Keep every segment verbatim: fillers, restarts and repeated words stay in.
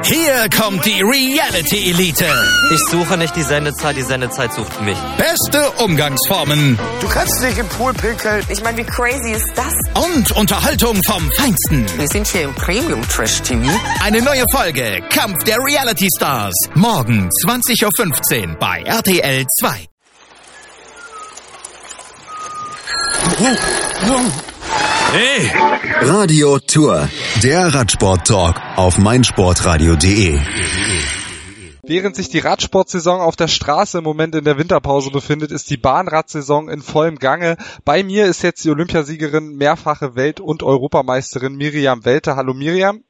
Hier kommt die Reality Elite. Ich suche nicht die Sendezeit, die Sendezeit sucht mich. Beste Umgangsformen. Du kannst nicht im Pool pinkeln. Ich meine, wie crazy ist das? Und Unterhaltung vom Feinsten. Wir sind hier im Premium-Trash-T V. Eine neue Folge Kampf der Reality Stars. Morgen zwanzig Uhr fünfzehn bei R T L zwei. Hey! Radio Tour, der Radsport-Talk auf meinsportradio punkt de. Während sich die Radsportsaison auf der Straße im Moment in der Winterpause befindet, ist die Bahnradsaison in vollem Gange. Bei mir ist jetzt die Olympiasiegerin, mehrfache Welt- und Europameisterin Miriam Welte. Hallo Miriam.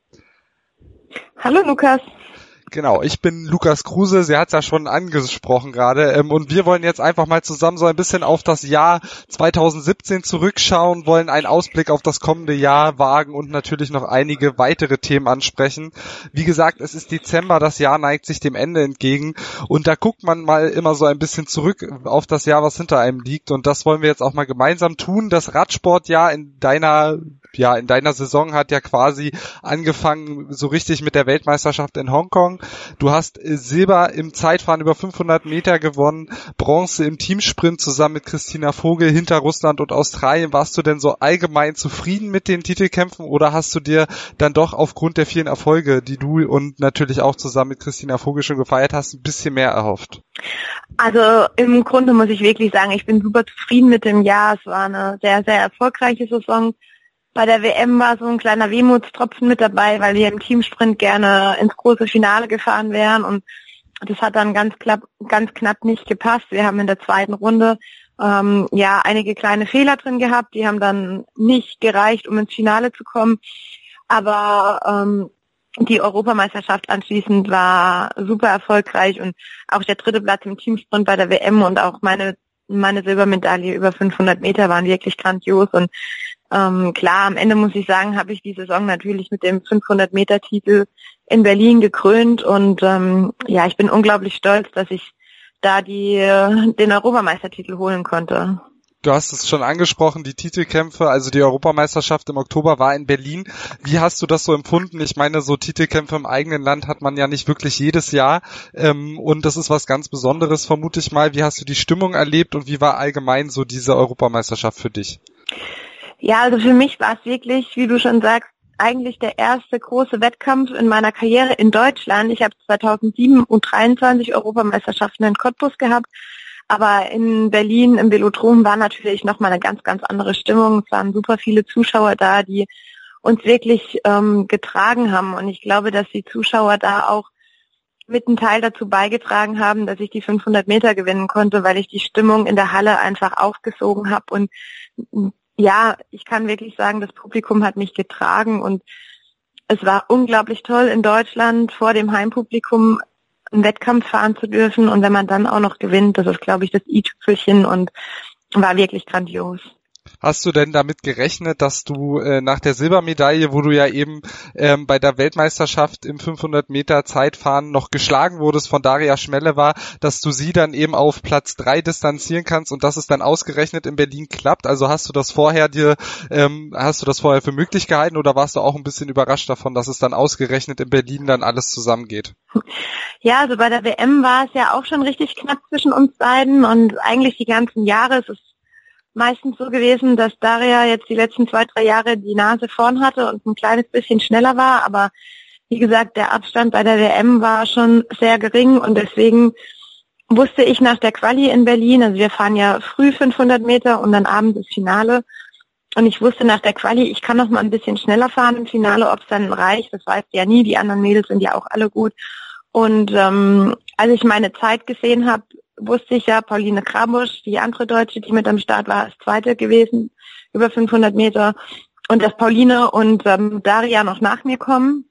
Hallo Lukas. Genau, ich bin Lukas Kruse, sie hat es ja schon angesprochen gerade, ähm, und wir wollen jetzt einfach mal zusammen so ein bisschen auf das Jahr zwanzig siebzehn zurückschauen, wollen einen Ausblick auf das kommende Jahr wagen und natürlich noch einige weitere Themen ansprechen. Wie gesagt, es ist Dezember, das Jahr neigt sich dem Ende entgegen und da guckt man mal immer so ein bisschen zurück auf das Jahr, was hinter einem liegt, und das wollen wir jetzt auch mal gemeinsam tun. Das Radsportjahr in deiner ja, in deiner Saison hat ja quasi angefangen so richtig mit der Weltmeisterschaft in Hongkong. Du hast Silber im Zeitfahren über fünfhundert Meter gewonnen, Bronze im Teamsprint zusammen mit Christina Vogel hinter Russland und Australien. Warst du denn so allgemein zufrieden mit den Titelkämpfen oder hast du dir dann doch aufgrund der vielen Erfolge, die du und natürlich auch zusammen mit Christina Vogel schon gefeiert hast, ein bisschen mehr erhofft? Also im Grunde muss ich wirklich sagen, ich bin super zufrieden mit dem Jahr. Es war eine sehr, sehr erfolgreiche Saison. Bei der W M war so ein kleiner Wehmutstropfen mit dabei, weil wir im Teamsprint gerne ins große Finale gefahren wären und das hat dann ganz knapp, ganz knapp nicht gepasst. Wir haben in der zweiten Runde ähm, ja einige kleine Fehler drin gehabt, die haben dann nicht gereicht, um ins Finale zu kommen. Aber ähm, die Europameisterschaft anschließend war super erfolgreich und auch der dritte Platz im Teamsprint bei der W M und auch meine meine Silbermedaille über fünfhundert Meter waren wirklich grandios und Ähm, klar, am Ende muss ich sagen, habe ich die Saison natürlich mit dem fünfhundert Meter Titel in Berlin gekrönt und ähm, ja, ich bin unglaublich stolz, dass ich da die den Europameistertitel holen konnte. Du hast es schon angesprochen, die Titelkämpfe, also die Europameisterschaft im Oktober war in Berlin. Wie hast du das so empfunden? Ich meine, so Titelkämpfe im eigenen Land hat man ja nicht wirklich jedes Jahr ähm, und das ist was ganz Besonderes, vermute ich mal. Wie hast du die Stimmung erlebt und wie war allgemein so diese Europameisterschaft für dich? Ja, also für mich war es wirklich, wie du schon sagst, eigentlich der erste große Wettkampf in meiner Karriere in Deutschland. Ich habe zweitausendsieben U dreiundzwanzig Europameisterschaften in Cottbus gehabt, aber in Berlin im Velodrom war natürlich nochmal eine ganz, ganz andere Stimmung. Es waren super viele Zuschauer da, die uns wirklich ähm, getragen haben und ich glaube, dass die Zuschauer da auch mit einem Teil dazu beigetragen haben, dass ich die fünfhundert Meter gewinnen konnte, weil ich die Stimmung in der Halle einfach aufgesogen habe und ja, ich kann wirklich sagen, das Publikum hat mich getragen und es war unglaublich toll, in Deutschland vor dem Heimpublikum einen Wettkampf fahren zu dürfen und wenn man dann auch noch gewinnt, das ist, glaube ich, das i-Tüpfelchen und war wirklich grandios. Hast du denn damit gerechnet, dass du äh, nach der Silbermedaille, wo du ja eben ähm, bei der Weltmeisterschaft im fünfhundert Meter Zeitfahren noch geschlagen wurdest von Daria Schmeleva, dass du sie dann eben auf Platz drei distanzieren kannst und dass es dann ausgerechnet in Berlin klappt? Also hast du das vorher dir, ähm, hast du das vorher für möglich gehalten oder warst du auch ein bisschen überrascht davon, dass es dann ausgerechnet in Berlin dann alles zusammengeht? Ja, also bei der W M war es ja auch schon richtig knapp zwischen uns beiden und eigentlich die ganzen Jahre. Es ist meistens so gewesen, dass Daria jetzt die letzten zwei, drei Jahre die Nase vorn hatte und ein kleines bisschen schneller war, aber wie gesagt, der Abstand bei der W M war schon sehr gering und deswegen wusste ich nach der Quali in Berlin, also wir fahren ja früh fünfhundert Meter und dann abends das Finale und ich wusste nach der Quali, ich kann noch mal ein bisschen schneller fahren im Finale, ob es dann reicht, das weißt du ja nie, die anderen Mädels sind ja auch alle gut und ähm, als ich meine Zeit gesehen habe, wusste ich ja, Pauline Krabusch, die andere Deutsche, die mit am Start war, ist Zweite gewesen, über fünfhundert Meter. Und dass Pauline und ähm, Daria noch nach mir kommen.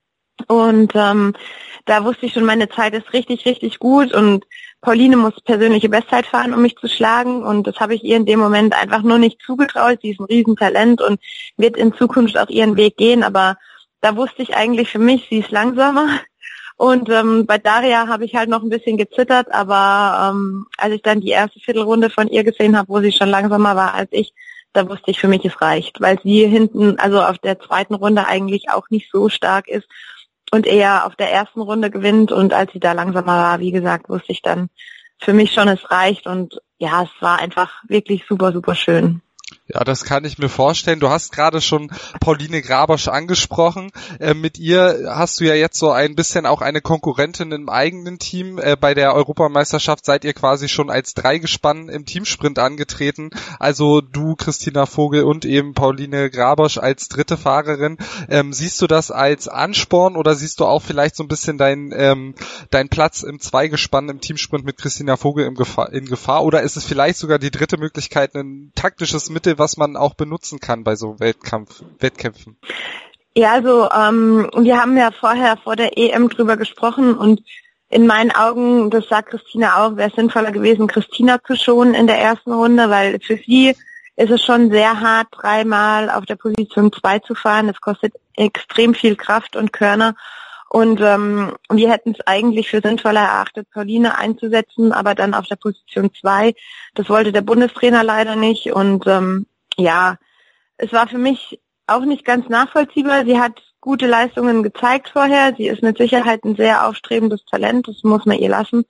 Und ähm, da wusste ich schon, meine Zeit ist richtig, richtig gut. Und Pauline muss persönliche Bestzeit fahren, um mich zu schlagen. Und das habe ich ihr in dem Moment einfach nur nicht zugetraut. Sie ist ein Riesentalent und wird in Zukunft auch ihren Weg gehen. Aber da wusste ich eigentlich für mich, sie ist langsamer. Und ähm, bei Daria habe ich halt noch ein bisschen gezittert, aber ähm, als ich dann die erste Viertelrunde von ihr gesehen habe, wo sie schon langsamer war als ich, da wusste ich, für mich es reicht, weil sie hinten, also auf der zweiten Runde eigentlich auch nicht so stark ist und eher auf der ersten Runde gewinnt. Und als sie da langsamer war, wie gesagt, wusste ich dann für mich schon, es reicht. Und ja, es war einfach wirklich super, super schön. Ja, das kann ich mir vorstellen. Du hast gerade schon Pauline Grabosch angesprochen. Äh, mit ihr hast du ja jetzt so ein bisschen auch eine Konkurrentin im eigenen Team. Äh, bei der Europameisterschaft seid ihr quasi schon als Dreigespann im Teamsprint angetreten. Also du, Christina Vogel und eben Pauline Grabosch als dritte Fahrerin. Ähm, siehst du das als Ansporn oder siehst du auch vielleicht so ein bisschen deinen ähm, dein Platz im Zweigespann im Teamsprint mit Christina Vogel im Gefahr, in Gefahr? Oder ist es vielleicht sogar die dritte Möglichkeit, ein taktisches Mittel, was man auch benutzen kann bei so Wettkampf, Wettkämpfen? Ja, also ähm, wir haben ja vorher vor der E M drüber gesprochen und in meinen Augen, das sagt Christina auch, wäre es sinnvoller gewesen, Christina zu schonen in der ersten Runde, weil für sie ist es schon sehr hart, dreimal auf der Position zwei zu fahren. Das kostet extrem viel Kraft und Körner. Und ähm, wir hätten es eigentlich für sinnvoller erachtet, Pauline einzusetzen, aber dann auf der Position zwei. Das wollte der Bundestrainer leider nicht. Und ähm, ja, es war für mich auch nicht ganz nachvollziehbar. Sie hat gute Leistungen gezeigt vorher. Sie ist mit Sicherheit ein sehr aufstrebendes Talent, das muss man ihr lassen.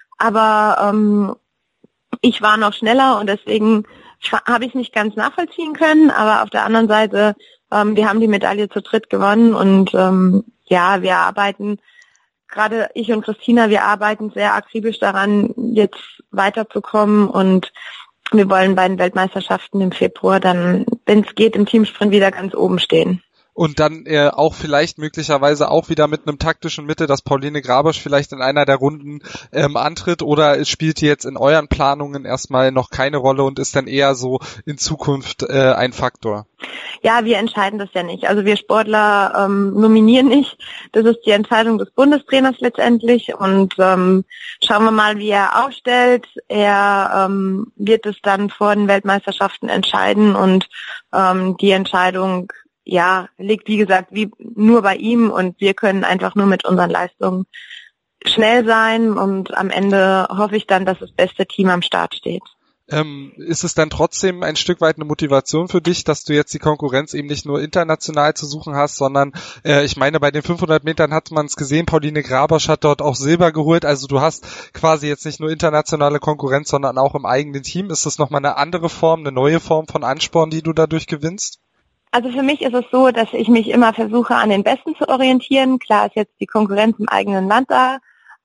Aber ähm, ich war noch schneller und deswegen habe ich es nicht ganz nachvollziehen können. Aber auf der anderen Seite, ähm, wir haben die Medaille zu dritt gewonnen und ähm, ja, wir arbeiten, gerade ich und Christina, wir arbeiten sehr akribisch daran, jetzt weiterzukommen und wir wollen bei den Weltmeisterschaften im Februar dann, wenn es geht, im Teamsprint wieder ganz oben stehen. Und dann äh, auch vielleicht möglicherweise auch wieder mit einem taktischen Mittel, dass Pauline Grabosch vielleicht in einer der Runden ähm, antritt, oder spielt die jetzt in euren Planungen erstmal noch keine Rolle und ist dann eher so in Zukunft äh, ein Faktor? Ja, wir entscheiden das ja nicht. Also wir Sportler ähm, nominieren nicht. Das ist die Entscheidung des Bundestrainers letztendlich und ähm, schauen wir mal, wie er aufstellt. Er ähm, wird es dann vor den Weltmeisterschaften entscheiden und ähm, die Entscheidung ja, liegt wie gesagt wie nur bei ihm und wir können einfach nur mit unseren Leistungen schnell sein und am Ende hoffe ich dann, dass das beste Team am Start steht. Ähm, ist es dann trotzdem ein Stück weit eine Motivation für dich, dass du jetzt die Konkurrenz eben nicht nur international zu suchen hast, sondern äh, ich meine, bei den fünfhundert Metern hat man es gesehen, Pauline Grabosch hat dort auch Silber geholt, also du hast quasi jetzt nicht nur internationale Konkurrenz, sondern auch im eigenen Team. Ist das nochmal eine andere Form, eine neue Form von Ansporn, die du dadurch gewinnst? Also für mich ist es so, dass ich mich immer versuche, an den Besten zu orientieren. Klar ist jetzt die Konkurrenz im eigenen Land da,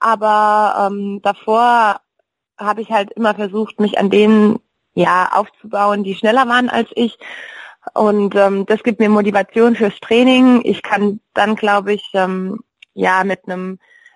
aber ähm, davor habe ich halt immer versucht, mich an denen ja aufzubauen, die schneller waren als ich. Und ähm, das gibt mir Motivation fürs Training. Ich kann dann, glaube ich, ähm, ja mit einem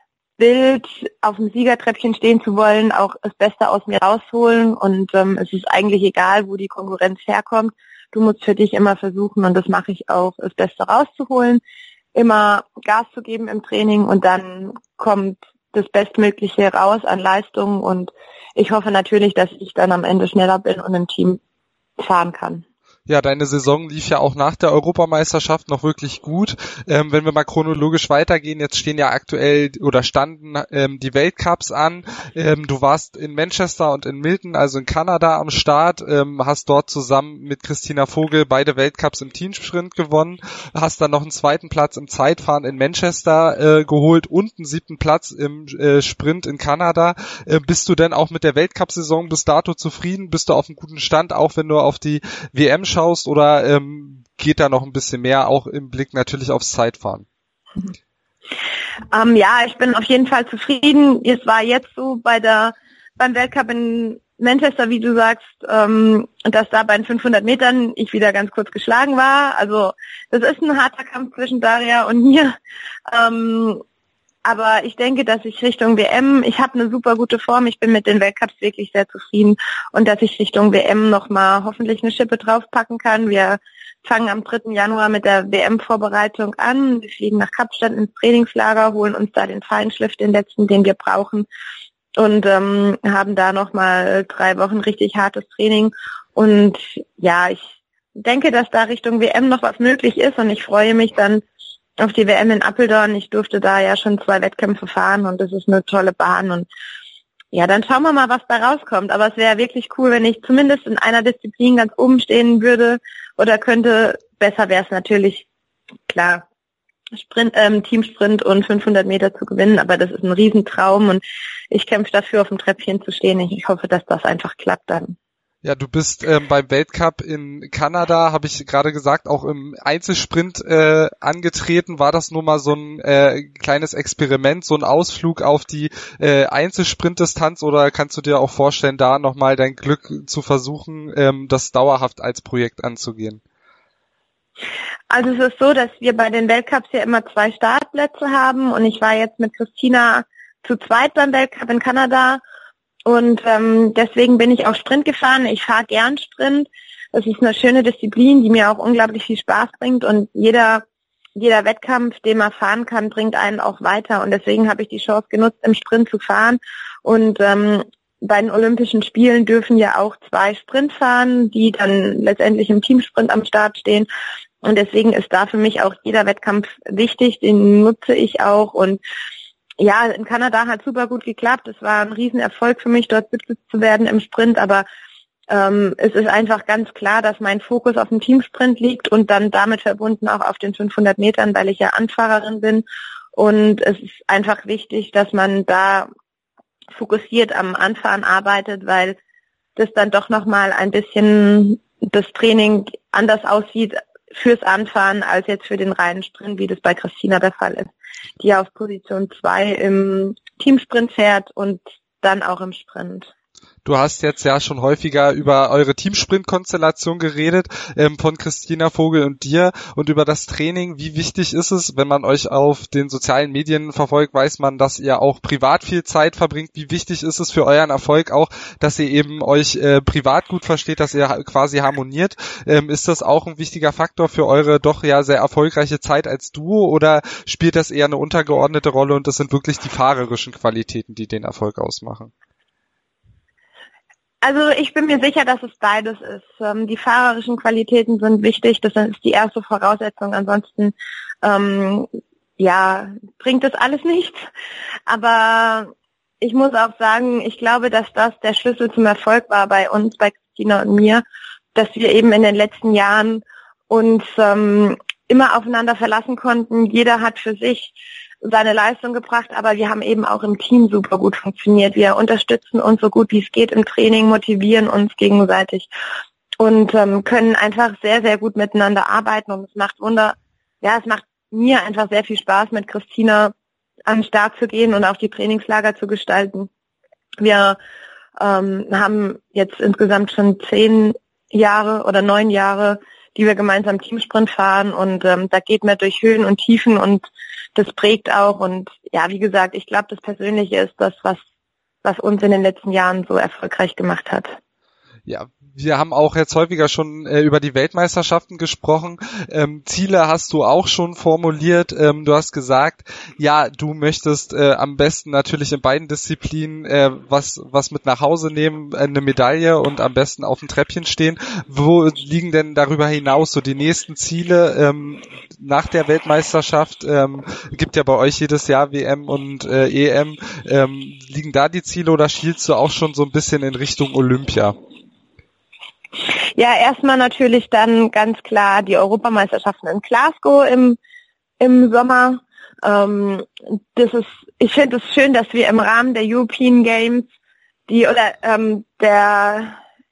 Bild auf dem Siegertreppchen stehen zu wollen, auch das Beste aus mir rausholen. Und ähm, es ist eigentlich egal, wo die Konkurrenz herkommt. Du musst für dich immer versuchen, und das mache ich auch, das Beste rauszuholen, immer Gas zu geben im Training und dann kommt das Bestmögliche raus an Leistung und ich hoffe natürlich, dass ich dann am Ende schneller bin und im Team fahren kann. Ja, deine Saison lief ja auch nach der Europameisterschaft noch wirklich gut. Ähm, wenn wir mal chronologisch weitergehen, jetzt stehen ja aktuell oder standen ähm, die Weltcups an. Ähm, du warst in Manchester und in Milton, also in Kanada, am Start, ähm, hast dort zusammen mit Christina Vogel beide Weltcups im Teamsprint gewonnen, hast dann noch einen zweiten Platz im Zeitfahren in Manchester äh, geholt und einen siebten Platz im äh, Sprint in Kanada. Äh, bist du denn auch mit der Weltcup-Saison bis dato zufrieden? Bist du auf einem guten Stand, auch wenn du auf die W M schaust, oder ähm, geht da noch ein bisschen mehr, auch im Blick natürlich aufs Zeitfahren? Ähm, ja, ich bin auf jeden Fall zufrieden. Es war jetzt so bei der beim Weltcup in Manchester, wie du sagst, ähm, dass da bei den fünfhundert Metern ich wieder ganz kurz geschlagen war. Also das ist ein harter Kampf zwischen Daria und mir. Ähm, Aber ich denke, dass ich Richtung W M, ich habe eine super gute Form, ich bin mit den Weltcups wirklich sehr zufrieden und dass ich Richtung W M nochmal hoffentlich eine Schippe draufpacken kann. Wir fangen am dritten Januar mit der W M-Vorbereitung an. Wir fliegen nach Kapstadt ins Trainingslager, holen uns da den Feinschliff, den letzten, den wir brauchen und ähm, haben da nochmal drei Wochen richtig hartes Training. Und ja, ich denke, dass da Richtung W M noch was möglich ist und ich freue mich dann auf die W M in Apeldoorn. Ich durfte da ja schon zwei Wettkämpfe fahren und das ist eine tolle Bahn und ja, dann schauen wir mal, was da rauskommt. Aber es wäre wirklich cool, wenn ich zumindest in einer Disziplin ganz oben stehen würde oder könnte. Besser wäre es natürlich, klar, Sprint, ähm, Teamsprint und fünfhundert Meter zu gewinnen, aber das ist ein Riesentraum und ich kämpfe dafür, auf dem Treppchen zu stehen. Ich hoffe, dass das einfach klappt dann. Ja, du bist ähm, beim Weltcup in Kanada, habe ich gerade gesagt, auch im Einzelsprint äh, angetreten. War das nur mal so ein äh, kleines Experiment, so ein Ausflug auf die äh, Einzelsprintdistanz, oder kannst du dir auch vorstellen, da nochmal dein Glück zu versuchen, ähm, das dauerhaft als Projekt anzugehen? Also es ist so, dass wir bei den Weltcups ja immer zwei Startplätze haben und ich war jetzt mit Christina zu zweit beim Weltcup in Kanada. Und ähm, deswegen bin ich auch Sprint gefahren. Ich fahre gern Sprint. Es ist eine schöne Disziplin, die mir auch unglaublich viel Spaß bringt. Und jeder jeder Wettkampf, den man fahren kann, bringt einen auch weiter. Und deswegen habe ich die Chance genutzt, im Sprint zu fahren. Und ähm, bei den Olympischen Spielen dürfen ja auch zwei Sprint fahren, die dann letztendlich im Teamsprint am Start stehen. Und deswegen ist da für mich auch jeder Wettkampf wichtig. Den nutze ich auch. Und ja, in Kanada hat super gut geklappt. Es war ein Riesenerfolg für mich, dort siebte zu werden im Sprint, aber ähm, es ist einfach ganz klar, dass mein Fokus auf dem Teamsprint liegt und dann damit verbunden auch auf den fünfhundert Metern, weil ich ja Anfahrerin bin. Und es ist einfach wichtig, dass man da fokussiert am Anfahren arbeitet, weil das dann doch nochmal ein bisschen das Training anders aussieht fürs Anfahren als jetzt für den reinen Sprint, wie das bei Christina der Fall ist, die auf Position zwei im Teamsprint fährt und dann auch im Sprint. Du hast jetzt ja schon häufiger über eure Teamsprint-Konstellation geredet, ähm, von Christina Vogel und dir, und über das Training. Wie wichtig ist es, wenn man euch auf den sozialen Medien verfolgt, weiß man, dass ihr auch privat viel Zeit verbringt. Wie wichtig ist es für euren Erfolg auch, dass ihr eben euch äh, privat gut versteht, dass ihr quasi harmoniert? Ähm, ist das auch ein wichtiger Faktor für eure doch ja sehr erfolgreiche Zeit als Duo, oder spielt das eher eine untergeordnete Rolle und das sind wirklich die fahrerischen Qualitäten, die den Erfolg ausmachen? Also ich bin mir sicher, dass es beides ist. Ähm, die fahrerischen Qualitäten sind wichtig, das ist die erste Voraussetzung. Ansonsten ähm, ja, bringt das alles nichts. Aber ich muss auch sagen, ich glaube, dass das der Schlüssel zum Erfolg war bei uns, bei Christina und mir, dass wir eben in den letzten Jahren uns ähm, immer aufeinander verlassen konnten. Jeder hat für sich seine Leistung gebracht, aber wir haben eben auch im Team super gut funktioniert. Wir unterstützen uns so gut wie es geht im Training, motivieren uns gegenseitig und ähm, können einfach sehr, sehr gut miteinander arbeiten, und es macht Wunder, ja, es macht mir einfach sehr viel Spaß, mit Christina an den Start zu gehen und auch die Trainingslager zu gestalten. Wir ähm, haben jetzt insgesamt schon zehn Jahre oder neun Jahre, die wir gemeinsam Teamsprint fahren, und ähm, da geht man durch Höhen und Tiefen und das prägt auch. Und ja, wie gesagt, ich glaube, das Persönliche ist das, was was uns in den letzten Jahren so erfolgreich gemacht hat. Ja, wir haben auch jetzt häufiger schon äh, über die Weltmeisterschaften gesprochen. Ähm, Ziele hast du auch schon formuliert. Ähm, du hast gesagt, ja, du möchtest äh, am besten natürlich in beiden Disziplinen äh, was was mit nach Hause nehmen, äh, eine Medaille, und am besten auf dem Treppchen stehen. Wo liegen denn darüber hinaus so die nächsten Ziele ähm, nach der Weltmeisterschaft? Ähm, gibt ja bei euch jedes Jahr W M und äh, E M. Ähm, liegen da die Ziele, oder schielst du auch schon so ein bisschen in Richtung Olympia? Ja, erstmal natürlich dann ganz klar die Europameisterschaften in Glasgow im im Sommer. Ähm, das ist, ich finde es schön, dass wir im Rahmen der European Games die oder ähm, der,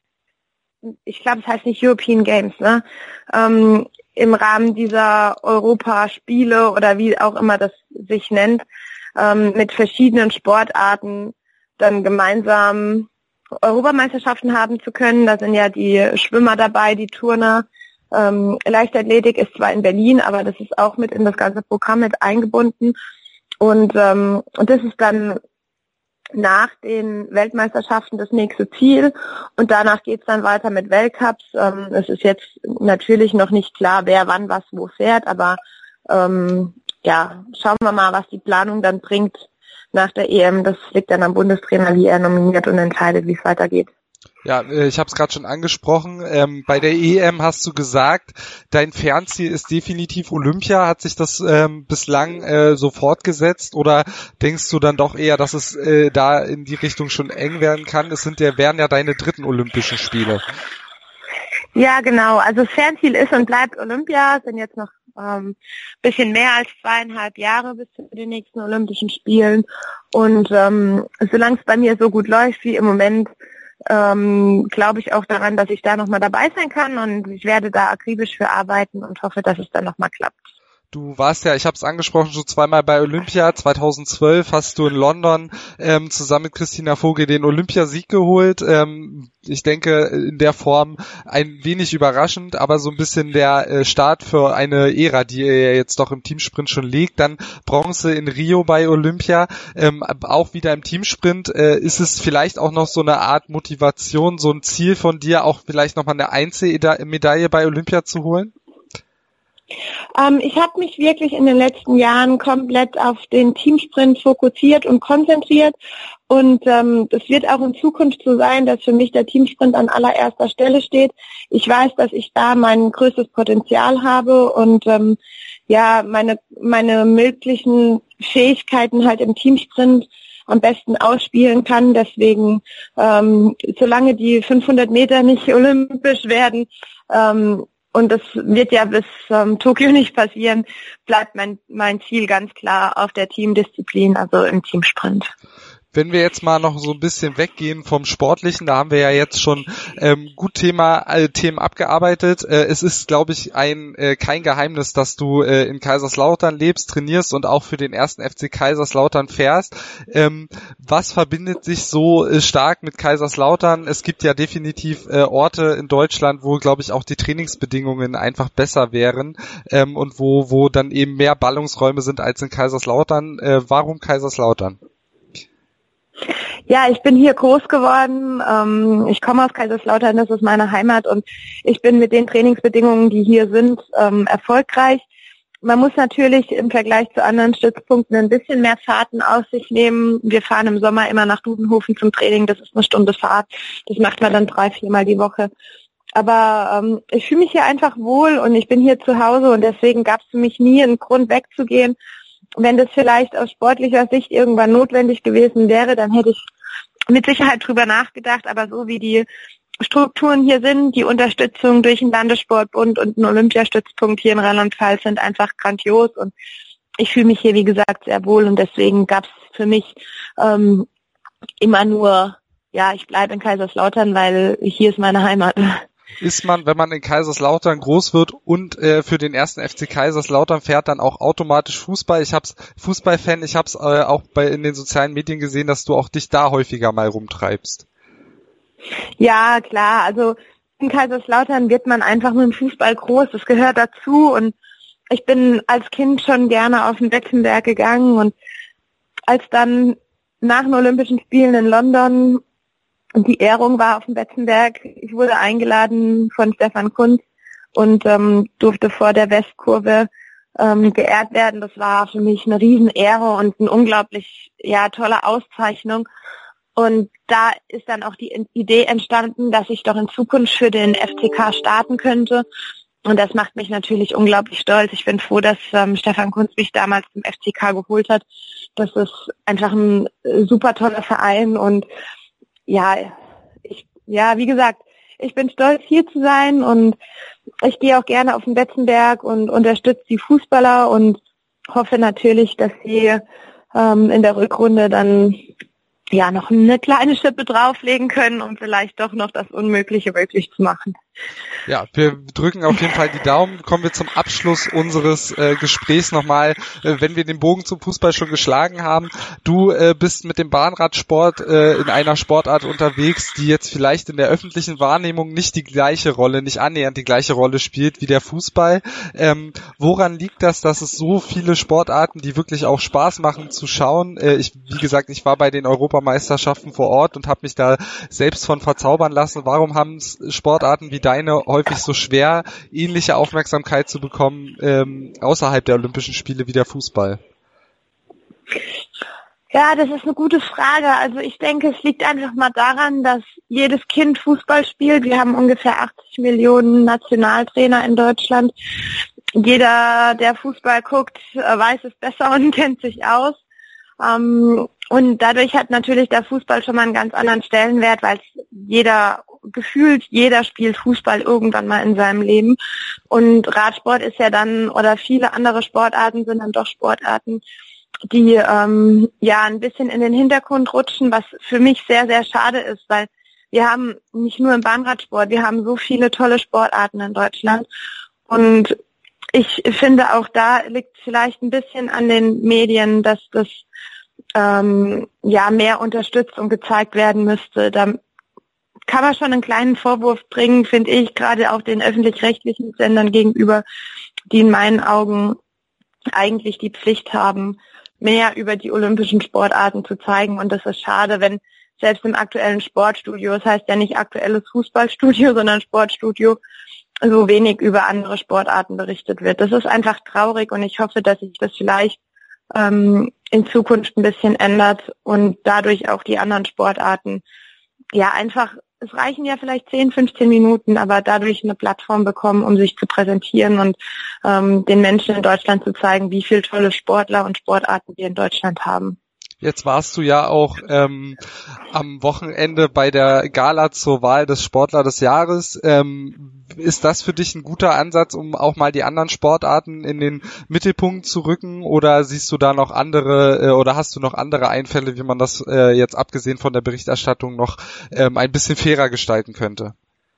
ich glaube, es heißt nicht European Games, ne? Ähm, im Rahmen dieser Europaspiele oder wie auch immer das sich nennt, ähm, mit verschiedenen Sportarten dann gemeinsam Europameisterschaften haben zu können. Da sind ja die Schwimmer dabei, die Turner. Ähm, Leichtathletik ist zwar in Berlin, aber das ist auch mit in das ganze Programm mit eingebunden. Und, ähm, und das ist dann nach den Weltmeisterschaften das nächste Ziel. Und danach geht's dann weiter mit Weltcups. Ähm, es ist jetzt natürlich noch nicht klar, wer wann was wo fährt, aber ähm, ja, schauen wir mal, was die Planung dann bringt nach der E M. Das liegt dann am Bundestrainer, wie er nominiert und entscheidet, wie es weitergeht. Ja, ich habe es gerade schon angesprochen. Ähm, bei der E M hast du gesagt, dein Fernziel ist definitiv Olympia. Hat sich das ähm, bislang äh, so fortgesetzt, oder denkst du dann doch eher, dass es äh, da in die Richtung schon eng werden kann? Es sind ja, wären ja deine dritten Olympischen Spiele. Ja, genau. Also Fernziel ist und bleibt Olympia. Es sind jetzt noch Ähm, bisschen mehr als zweieinhalb Jahre bis zu den nächsten Olympischen Spielen. Und ähm, solange es bei mir so gut läuft wie im Moment, ähm, glaube ich auch daran, dass ich da nochmal dabei sein kann. Und ich werde da akribisch für arbeiten und hoffe, dass es dann nochmal klappt. Du warst ja, ich habe es angesprochen, schon zweimal bei Olympia. zweitausendzwölf hast du in London ähm, zusammen mit Christina Vogel den Olympiasieg geholt. Ähm, ich denke, in der Form ein wenig überraschend, aber so ein bisschen der äh, Start für eine Ära, die ihr jetzt doch im Teamsprint schon legt. Dann Bronze in Rio bei Olympia, ähm, auch wieder im Teamsprint. Äh, ist es vielleicht auch noch so eine Art Motivation, so ein Ziel von dir, auch vielleicht nochmal eine Einzelmedaille bei Olympia zu holen? Ähm, ich habe mich wirklich in den letzten Jahren komplett auf den Teamsprint fokussiert und konzentriert und ähm, es wird auch in Zukunft so sein, dass für mich der Teamsprint an allererster Stelle steht. Ich weiß, dass ich da mein größtes Potenzial habe und ähm, ja meine meine möglichen Fähigkeiten halt im Teamsprint am besten ausspielen kann. Deswegen, ähm, solange die fünfhundert Meter nicht olympisch werden, ähm, und das wird ja bis ähm, Tokio nicht passieren, bleibt mein, mein Ziel ganz klar auf der Teamdisziplin, also im Teamsprint. Wenn wir jetzt mal noch so ein bisschen weggehen vom Sportlichen, da haben wir ja jetzt schon ähm, gut Thema äh, Themen abgearbeitet. Äh, es ist, glaube ich, ein äh, kein Geheimnis, dass du äh, in Kaiserslautern lebst, trainierst und auch für den ersten F C Kaiserslautern fährst. Ähm, was verbindet sich so äh, stark mit Kaiserslautern? Es gibt ja definitiv äh, Orte in Deutschland, wo, glaube ich, auch die Trainingsbedingungen einfach besser wären ähm, und wo wo dann eben mehr Ballungsräume sind als in Kaiserslautern. Äh, warum Kaiserslautern? Ja, ich bin hier groß geworden. Ähm, ich komme aus Kaiserslautern, das ist meine Heimat und ich bin mit den Trainingsbedingungen, die hier sind, ähm, erfolgreich. Man muss natürlich im Vergleich zu anderen Stützpunkten ein bisschen mehr Fahrten auf sich nehmen. Wir fahren im Sommer immer nach Dudenhofen zum Training, das ist eine Stunde Fahrt. Das macht man dann drei, viermal die Woche. Aber ähm, ich fühle mich hier einfach wohl und ich bin hier zu Hause und deswegen gab es für mich nie einen Grund wegzugehen. Wenn das vielleicht aus sportlicher Sicht irgendwann notwendig gewesen wäre, dann hätte ich mit Sicherheit drüber nachgedacht. Aber so wie die Strukturen hier sind, die Unterstützung durch den Landessportbund und einen Olympiastützpunkt hier in Rheinland-Pfalz sind einfach grandios. Und ich fühle mich hier, wie gesagt, sehr wohl. Und deswegen gab es für mich ähm, immer nur, ja, ich bleibe in Kaiserslautern, weil hier ist meine Heimat. Ist man, wenn man in Kaiserslautern groß wird und äh, für den ersten F C Kaiserslautern fährt, dann auch automatisch Fußball? Ich hab's Fußballfan, ich hab's äh, auch bei in den sozialen Medien gesehen, dass du auch dich da häufiger mal rumtreibst. Ja, klar, also in Kaiserslautern wird man einfach mit dem Fußball groß, das gehört dazu und ich bin als Kind schon gerne auf den Betzenberg gegangen und als dann nach den Olympischen Spielen in London und die Ehrung war auf dem Betzenberg. Ich wurde eingeladen von Stefan Kuntz und ähm, durfte vor der Westkurve ähm, geehrt werden. Das war für mich eine Riesenehre und eine unglaublich ja tolle Auszeichnung. Und da ist dann auch die Idee entstanden, dass ich doch in Zukunft für den F C K starten könnte. Und das macht mich natürlich unglaublich stolz. Ich bin froh, dass ähm, Stefan Kuntz mich damals zum F C K geholt hat. Das ist einfach ein äh, super toller Verein und ja, ich, ja, wie gesagt, ich bin stolz, hier zu sein und ich gehe auch gerne auf den Betzenberg und unterstütze die Fußballer und hoffe natürlich, dass sie ähm, in der Rückrunde dann ja noch eine kleine Schippe drauflegen können, um vielleicht doch noch das Unmögliche möglich zu machen. Ja, wir drücken auf jeden Fall die Daumen. Kommen wir zum Abschluss unseres äh, Gesprächs nochmal, äh, wenn wir den Bogen zum Fußball schon geschlagen haben. Du äh, bist mit dem Bahnradsport äh, in einer Sportart unterwegs, die jetzt vielleicht in der öffentlichen Wahrnehmung nicht die gleiche Rolle, nicht annähernd die gleiche Rolle spielt wie der Fußball. Ähm, woran liegt das, dass es so viele Sportarten, die wirklich auch Spaß machen zu schauen? Äh, ich, wie gesagt, ich war bei den Europameisterschaften vor Ort und habe mich da selbst von verzaubern lassen. Warum haben Sportarten wie deine häufig so schwer, ähnliche Aufmerksamkeit zu bekommen ähm, außerhalb der Olympischen Spiele wie der Fußball? Ja, das ist eine gute Frage. Also ich denke, es liegt einfach mal daran, dass jedes Kind Fußball spielt. Wir haben ungefähr achtzig Millionen Nationaltrainer in Deutschland. Jeder, der Fußball guckt, weiß es besser und kennt sich aus. Ähm, und dadurch hat natürlich der Fußball schon mal einen ganz anderen Stellenwert, weil jeder, gefühlt jeder spielt Fußball irgendwann mal in seinem Leben. Und Radsport ist ja dann, oder viele andere Sportarten sind dann doch Sportarten, die ähm, ja ein bisschen in den Hintergrund rutschen, was für mich sehr, sehr schade ist, weil wir haben nicht nur im Bahnradsport, wir haben so viele tolle Sportarten in Deutschland. Und ich finde auch da liegt vielleicht ein bisschen an den Medien, dass das ähm, ja mehr unterstützt und gezeigt werden müsste. Da kann man schon einen kleinen Vorwurf bringen, finde ich, gerade auch den öffentlich-rechtlichen Sendern gegenüber, die in meinen Augen eigentlich die Pflicht haben, mehr über die olympischen Sportarten zu zeigen. Und das ist schade, wenn selbst im aktuellen Sportstudio, das heißt ja nicht aktuelles Fußballstudio, sondern Sportstudio, so wenig über andere Sportarten berichtet wird. Das ist einfach traurig und ich hoffe, dass sich das vielleicht ähm, in Zukunft ein bisschen ändert und dadurch auch die anderen Sportarten, ja einfach, es reichen ja vielleicht zehn, fünfzehn Minuten, aber dadurch eine Plattform bekommen, um sich zu präsentieren und ähm, den Menschen in Deutschland zu zeigen, wie viele tolle Sportler und Sportarten wir in Deutschland haben. Jetzt warst du ja auch ähm, am Wochenende bei der Gala zur Wahl des Sportler des Jahres. Ähm, ist das für dich ein guter Ansatz, um auch mal die anderen Sportarten in den Mittelpunkt zu rücken? Oder siehst du da noch andere äh, oder hast du noch andere Einfälle, wie man das äh, jetzt abgesehen von der Berichterstattung noch ähm, ein bisschen fairer gestalten könnte?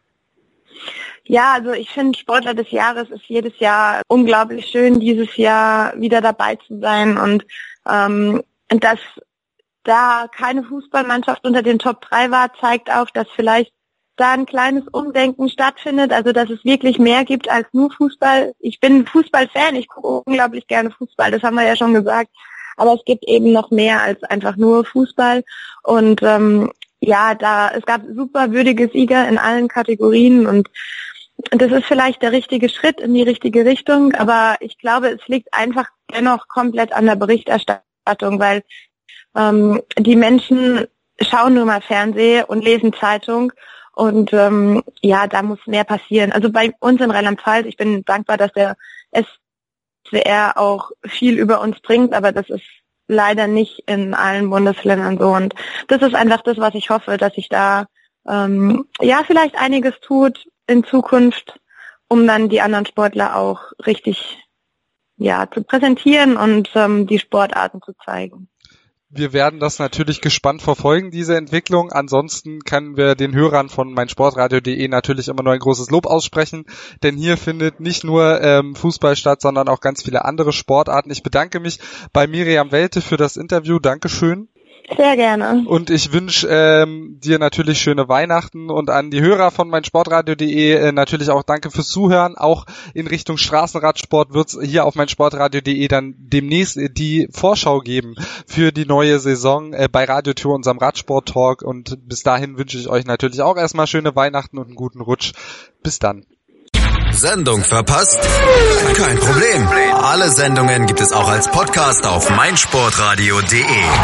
Ja, also ich finde, Sportler des Jahres ist jedes Jahr unglaublich schön, dieses Jahr wieder dabei zu sein und ähm, Und dass da keine Fußballmannschaft unter den Top drei war, zeigt auch, dass vielleicht da ein kleines Umdenken stattfindet, also dass es wirklich mehr gibt als nur Fußball. Ich bin Fußballfan, ich gucke unglaublich gerne Fußball, das haben wir ja schon gesagt, aber es gibt eben noch mehr als einfach nur Fußball. Und ähm, ja, da es gab super würdige Sieger in allen Kategorien und das ist vielleicht der richtige Schritt in die richtige Richtung, aber ich glaube, es liegt einfach dennoch komplett an der Berichterstattung, weil ähm, die Menschen schauen nur mal Fernsehen und lesen Zeitung und ähm, ja, da muss mehr passieren. Also bei uns in Rheinland-Pfalz, ich bin dankbar, dass der S W R auch viel über uns bringt, aber das ist leider nicht in allen Bundesländern so und das ist einfach das, was ich hoffe, dass sich da ähm, ja vielleicht einiges tut in Zukunft, um dann die anderen Sportler auch richtig ja zu präsentieren und ähm, die Sportarten zu zeigen. Wir werden das natürlich gespannt verfolgen, diese Entwicklung. Ansonsten können wir den Hörern von meinsportradio punkt de natürlich immer nur ein großes Lob aussprechen, denn hier findet nicht nur ähm, Fußball statt, sondern auch ganz viele andere Sportarten. Ich bedanke mich bei Miriam Welte für das Interview. Dankeschön. Sehr gerne. Und ich wünsche ähm, dir natürlich schöne Weihnachten und an die Hörer von meinsportradio punkt de äh, natürlich auch danke fürs Zuhören. Auch in Richtung Straßenradsport wird es hier auf meinsportradio punkt de dann demnächst äh, die Vorschau geben für die neue Saison äh, bei Radio Tour, unserem Radsport-Talk. Und bis dahin wünsche ich euch natürlich auch erstmal schöne Weihnachten und einen guten Rutsch. Bis dann. Sendung verpasst? Kein Problem. Alle Sendungen gibt es auch als Podcast auf meinsportradio punkt de.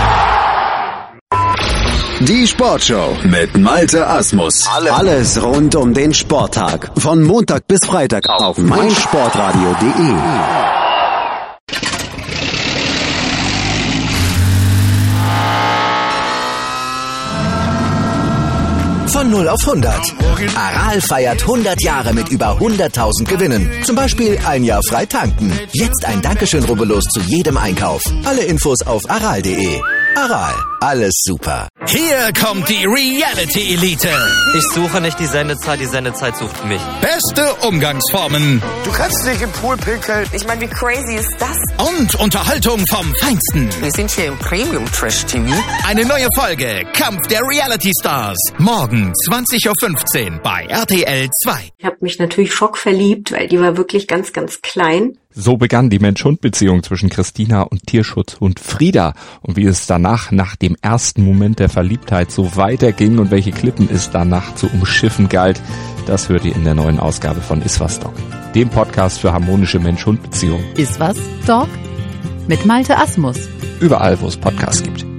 Die Sportshow mit Malte Asmus. Alles rund um den Sporttag. Von Montag bis Freitag auf meinsportradio punkt de. Von null auf hundert. Aral feiert hundert Jahre mit über hunderttausend Gewinnen. Zum Beispiel ein Jahr frei tanken. Jetzt ein Dankeschön, rubbellos zu jedem Einkauf. Alle Infos auf aral punkt de. Aral, alles super. Hier kommt die Reality Elite. Ich suche nicht die Sendezeit, die Sendezeit sucht mich. Beste Umgangsformen. Du kannst nicht im Pool pinkeln. Ich meine, wie crazy ist das? Und Unterhaltung vom Feinsten. Wir sind hier im Premium-Trash-T V. Eine neue Folge Kampf der Reality Stars. Morgen zwanzig Uhr fünfzehn bei R T L zwei. Ich habe mich natürlich schockverliebt, weil die war wirklich ganz, ganz klein. So begann die Mensch-Hund-Beziehung zwischen Christina und Tierschutzhund Frieda. Und wie es danach, nach dem ersten Moment der Verliebtheit, so weiterging und welche Klippen es danach zu umschiffen galt, das hört ihr in der neuen Ausgabe von Iswas Dog, dem Podcast für harmonische Mensch-Hund-Beziehungen. Iswas Dog mit Malte Asmus. Überall, wo es Podcasts gibt.